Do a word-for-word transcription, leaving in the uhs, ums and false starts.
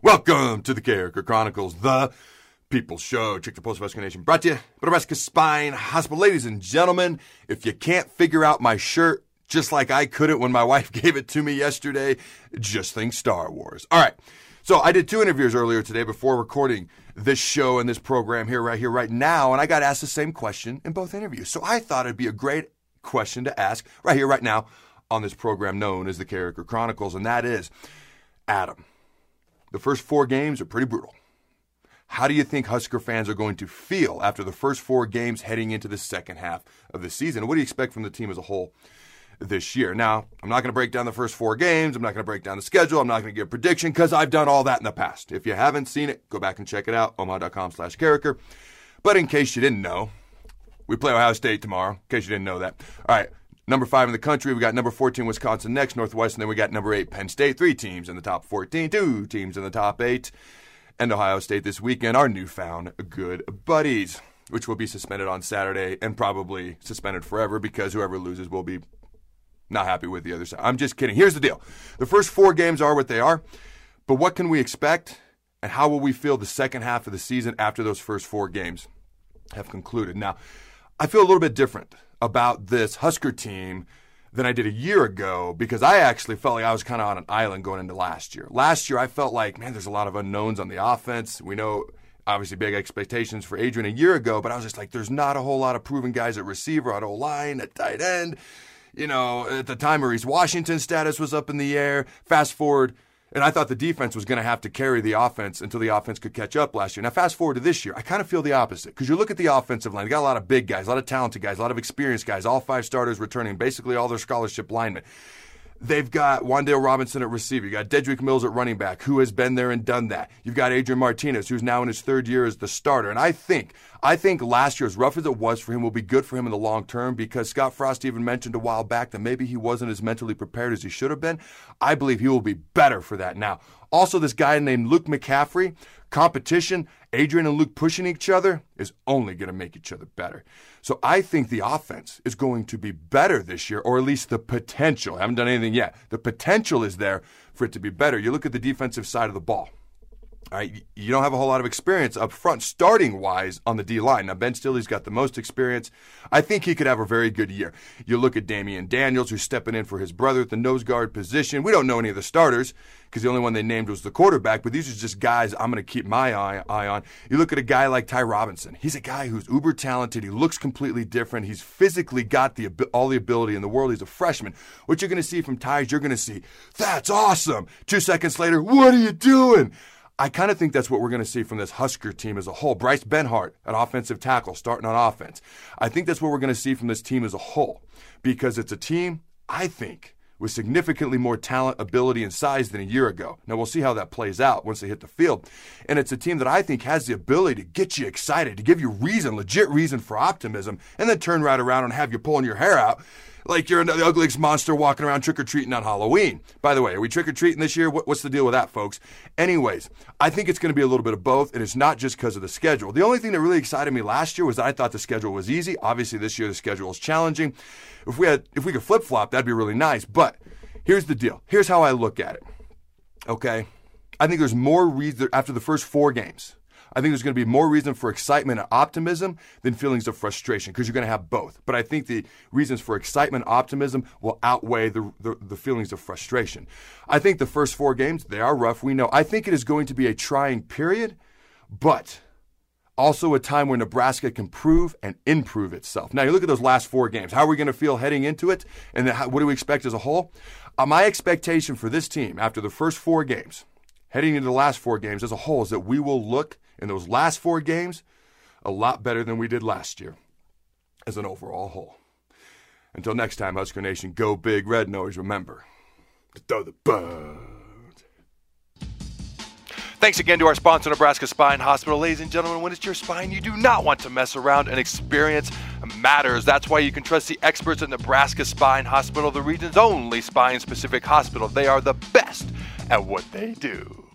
Welcome to the Character Chronicles, the People's Show. Check the Post of Husker Nation. Brought to you by Nebraska Spine Hospital. Ladies and gentlemen, if you can't figure out my shirt, just like I couldn't when my wife gave it to me yesterday, just think Star Wars. All right. So I did two interviews earlier today before recording this show and this program here, right here, right now, and I got asked the same question in both interviews. So I thought it'd be a great question to ask right here, right now, on this program known as the Character Chronicles, and that is, Adam, the first four games are pretty brutal. How do you think Husker fans are going to feel after the first four games heading into the second half of the season? What do you expect from the team as a whole this year? Now, I'm not going to break down the first four games. I'm not going to break down the schedule. I'm not going to give a prediction because I've done all that in the past. If you haven't seen it, go back and check it out, omaha.com slash character. But in case you didn't know, we play Ohio State tomorrow, in case you didn't know that. All right, number five in the country. We got number fourteen, Wisconsin next, Northwestern. Then we got number eight, Penn State. Three teams in the top fourteen, two teams in the top eight. And Ohio State this weekend, our newfound good buddies, which will be suspended on Saturday and probably suspended forever because whoever loses will be not happy with the other side. I'm just kidding. Here's the deal. The first four games are what they are, but what can we expect and how will we feel the second half of the season after those first four games have concluded? Now, I feel a little bit different about this Husker team than I did a year ago because I actually felt like I was kind of on an island going into last year. Last year, I felt like, man, there's a lot of unknowns on the offense. We know, obviously, big expectations for Adrian a year ago, but I was just like, there's not a whole lot of proven guys at receiver, at O-line, at tight end. You know, at the time, Maurice Washington's status was up in the air. Fast forward, and I thought the defense was going to have to carry the offense until the offense could catch up last year. Now, fast forward to this year, I kind of feel the opposite because you look at the offensive line. You got a lot of big guys, a lot of talented guys, a lot of experienced guys, all five starters returning, basically all their scholarship linemen. They've got Wan'Dale Robinson at receiver. You got Dedrick Mills at running back, who has been there and done that. You've got Adrian Martinez, who's now in his third year as the starter. And I think, I think last year, as rough as it was for him, will be good for him in the long term because Scott Frost even mentioned a while back that maybe he wasn't as mentally prepared as he should have been. I believe he will be better for that now. Also, this guy named Luke McCaffrey, competition, Adrian and Luke pushing each other is only going to make each other better. So I think the offense is going to be better this year, or at least the potential. I haven't done anything yet. The potential is there for it to be better. You look at the defensive side of the ball. All right, you don't have a whole lot of experience up front, starting-wise, on the D-line. Now, Ben Stilley's got the most experience. I think he could have a very good year. You look at Damian Daniels, who's stepping in for his brother at the nose guard position. We don't know any of the starters because the only one they named was the quarterback, but these are just guys I'm going to keep my eye, eye on. You look at a guy like Ty Robinson. He's a guy who's uber talented. He looks completely different. He's physically got the all the ability in the world. He's a freshman. What you're going to see from Ty is you're going to see, that's awesome. Two seconds later, what are you doing? I kind of think that's what we're going to see from this Husker team as a whole. Bryce Benhart, an offensive tackle, starting on offense. I think that's what we're going to see from this team as a whole because it's a team, I think, with significantly more talent, ability, and size than a year ago. Now, we'll see how that plays out once they hit the field. And it's a team that I think has the ability to get you excited, to give you reason, legit reason for optimism, and then turn right around and have you pulling your hair out like you're the ugliest monster walking around trick-or-treating on Halloween. By the way, are we trick-or-treating this year? What, what's the deal with that, folks? Anyways, I think it's going to be a little bit of both, and it's not just because of the schedule. The only thing that really excited me last year was that I thought the schedule was easy. Obviously, this year the schedule is challenging. If we had, if we could flip-flop, that'd be really nice. But here's the deal. Here's how I look at it, okay? I think there's more reason after the first four games. I think there's going to be more reason for excitement and optimism than feelings of frustration because you're going to have both. But I think the reasons for excitement and optimism will outweigh the, the, the feelings of frustration. I think the first four games, they are rough. We know. I think it is going to be a trying period, but also a time where Nebraska can prove and improve itself. Now, you look at those last four games. How are we going to feel heading into it? And how, what do we expect as a whole? Uh, my expectation for this team after the first four games, heading into the last four games as a whole, is that we will look in those last four games a lot better than we did last year as an overall whole. Until next time, Husker Nation, go big red, and always remember to throw the bird. Thanks again to our sponsor, Nebraska Spine Hospital. Ladies and gentlemen, when it's your spine, you do not want to mess around, and experience matters. That's why you can trust the experts at Nebraska Spine Hospital, the region's only spine-specific hospital. They are the best at what they do.